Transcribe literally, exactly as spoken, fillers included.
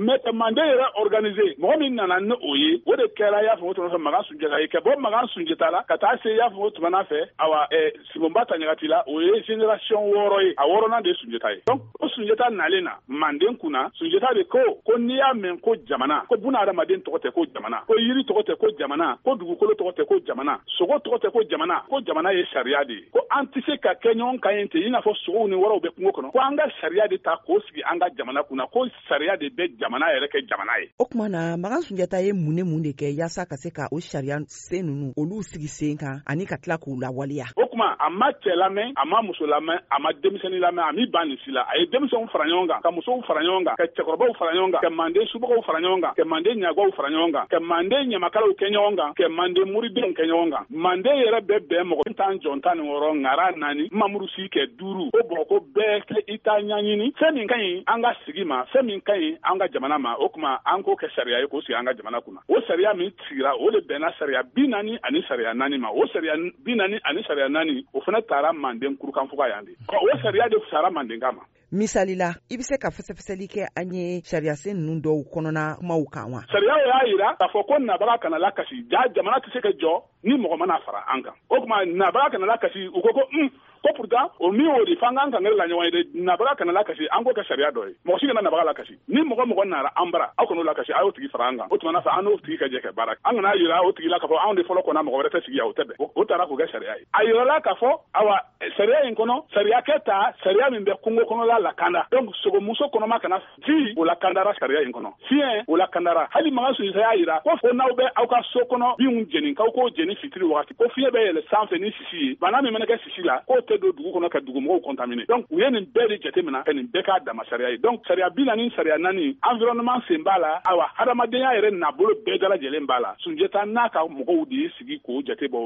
mais ka Manden yɛrɛ organiser mɔgɔ min nana ni o ye o de kɛra y'a fɔ o tuma fɛ Magan Sunjata ye ka bɔ Magan Sunjata la ka taa se y'a fɔ o tuma fɛ awa Simonba Taɲagati la o ye génération wɔɔrɔ ye a wɔɔrɔnan de Sunjata ye donc o Sunjata nalen na Manden kunna Sunjata de ko ko n'i y'a mɛn ko jamana ko buna adamaden tɔgɔ tɛ ko jamana ko yiri tɔgɔ tɛ ko jamana ko dugukolo tɔgɔ tɛ ko jamana sogo tɔgɔ tɛ ko jamana ko jamana ye sariya de ye ko an tɛ se ka kɛ ɲɔgɔn kan yen ten i n'a fɔ sogow ni wɔrɔw bɛ kungo kɔnɔ ko an ka sariya de ta k'o sigi an ka jamana kunna ko sariya de bɛ jamana yɛrɛ kɛ jamana ye. O tuma na Magan Sunjata ye mun ni mun de kɛ yaasa ka se ka o sariya sen ninnu olu sigi sen kan ani ka tila k'u lawaleya. O tuma a ma cɛ lamɛn a ma muso lamɛn a ma denmisɛnnin lamɛn a m'i ban nin si la a ye denmisɛnw fara ɲɔgɔn kan ka musow fara ɲɔgɔn kan ka cɛkɔrɔbaw fara ɲɔgɔn kan ka Manden subagaw fara ɲɔgɔn kan ka Manden ɲagaw fara ɲɔgɔn kan ka Manden ɲamakalaw kɛ ɲɔgɔn kan ka Manden muridenw kɛ ɲɔgɔn kan Manden yɛrɛ bɛ bɛn mɔgɔ tan jɔn tan ni wɔɔrɔ ŋara naani Mamuru Si kɛ duuru ko bɔn ko bɛɛ kɛ i t'a ɲaɲini fɛn min ka ɲi an ka sigi ma fɛn min ka ɲi an ka jamana ma o tuma an k'o kɛ sariya ye k'o sigi an ka jamana kunna o sariya min sigira o de bɛnna sariya bi naani ani sariya naani ma o sariya bi naani ani sariya naani o fana taara Manden kurukanfuga yan de o sariya de fisara Mandenka ma. Misali la i bɛ se ka fɛsɛfɛsɛli kɛ an ye sariyasen ninnu dɔw kɔnɔna kumaw kan wa? Sariya y'a jira k'a fɔ ko nabaga kana lakasi ja jamana tɛ se ka jɔ ni mɔgɔ mana fara an kan o tuma nabaga kana lakasi u ko ko un ko pourtant o min y'o de f'an k'an kan la ɲɔgɔn ye de nabaga kana lakasi an k'o kɛ sariya dɔ ye mɔgɔ si kana nabaga lakasi ni mɔgɔ mɔgɔ nara an bara aw kan'o lakasi a y'o tigi fara an kan o tuma fɛ an n'o tigi ka jɛ kɛ baara an kana jira o tigi la k'a fɔ anw de fɔlɔ kɔnɔ mɔgɔ wɛrɛ tɛ sigi yan o tɛ bɛn o taara k'o kɛ sariya ye a yirala k'a fɔ awa sariya in kɔnɔ sariya kɛ ta sariya min bɛ kungo kɔnɔla lakanda donc sogomuso kɔnɔma kana fi o lakandara sariya in kɔnɔ fiɲɛ o lakandara hali Magan Sunjata y'a jira ko fo n'aw bɛ aw ka so kɔnɔ binw jeni k'aw k'o jeni fitiri wagati ko fiɲɛ bɛ yɛlɛ sanfɛ ni sisi ye bana min mana kɛ sisi la k'o tɛ don dugu kɔnɔ ka dugumɔgɔw contaminer donc u ye nin bɛɛ de jateminɛ ka nin bɛɛ k'a dama sariya ye donc sariya bi naani sariya naani environnement sen b'a la awa hadamadenya yɛrɛ nabolo bɛɛ dalajɛlen b'a la Sunjata n'a ka mɔgɔw de y'i sigi k'o jate bɔ